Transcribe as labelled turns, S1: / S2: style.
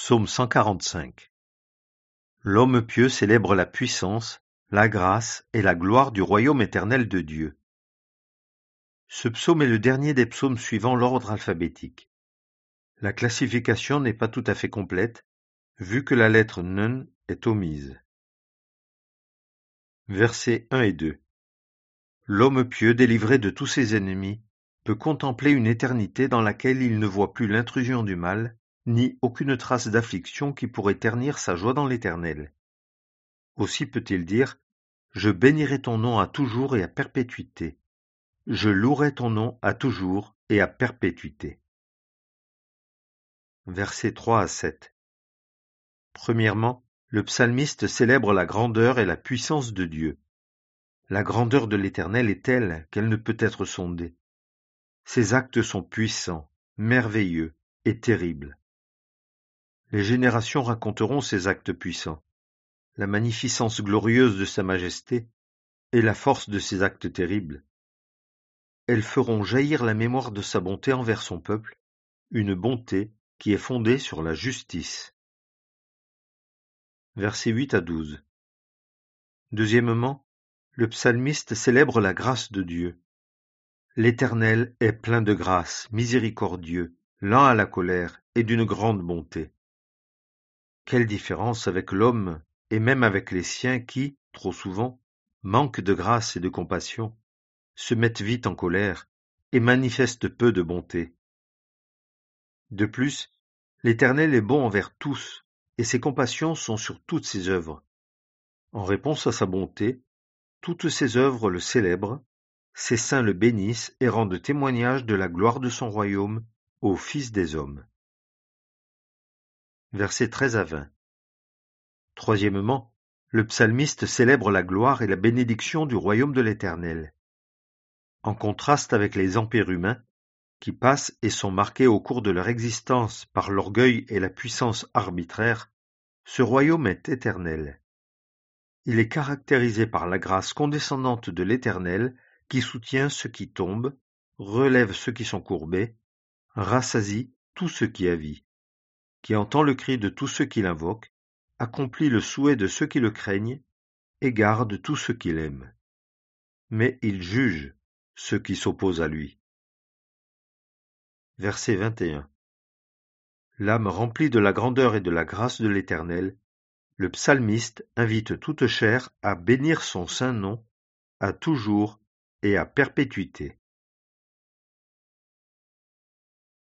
S1: Psaume 145. L'homme pieux célèbre la puissance, la grâce et la gloire du royaume éternel de Dieu. Ce psaume est le dernier des psaumes suivant l'ordre alphabétique. La classification n'est pas tout à fait complète, vu que la lettre Nun est omise. Versets 1 et 2. L'homme pieux, délivré de tous ses ennemis, peut contempler une éternité dans laquelle il ne voit plus l'intrusion du mal, ni aucune trace d'affliction qui pourrait ternir sa joie dans l'Éternel. Aussi peut-il dire « Je bénirai ton nom à toujours et à perpétuité. Je louerai ton nom à toujours et à perpétuité. » Versets 3 à 7. Premièrement, le psalmiste célèbre la grandeur et la puissance de Dieu. La grandeur de l'Éternel est telle qu'elle ne peut être sondée. Ses actes sont puissants, merveilleux et terribles. Les générations raconteront ses actes puissants, la magnificence glorieuse de sa majesté et la force de ses actes terribles. Elles feront jaillir la mémoire de sa bonté envers son peuple, une bonté qui est fondée sur la justice. Versets 8 à 12. Deuxièmement, le psalmiste célèbre la grâce de Dieu. L'Éternel est plein de grâce, miséricordieux, lent à la colère et d'une grande bonté. Quelle différence avec l'homme et même avec les siens qui, trop souvent, manquent de grâce et de compassion, se mettent vite en colère et manifestent peu de bonté. De plus, l'Éternel est bon envers tous, et ses compassions sont sur toutes ses œuvres. En réponse à sa bonté, toutes ses œuvres le célèbrent, ses saints le bénissent et rendent témoignage de la gloire de son royaume aux fils des hommes. Versets 13 à 20. Troisièmement, le psalmiste célèbre la gloire et la bénédiction du royaume de l'Éternel. En contraste avec les empires humains, qui passent et sont marqués au cours de leur existence par l'orgueil et la puissance arbitraire, ce royaume est éternel. Il est caractérisé par la grâce condescendante de l'Éternel qui soutient ceux qui tombent, relève ceux qui sont courbés, rassasie tout ce qui a vie, qui entend le cri de tous ceux qui l'invoquent, accomplit le souhait de ceux qui le craignent et garde tous ceux qui l'aiment. Mais il juge ceux qui s'opposent à lui. Verset 21. L'âme remplie de la grandeur et de la grâce de l'Éternel, le psalmiste invite toute chair à bénir son saint nom, à toujours et à perpétuité.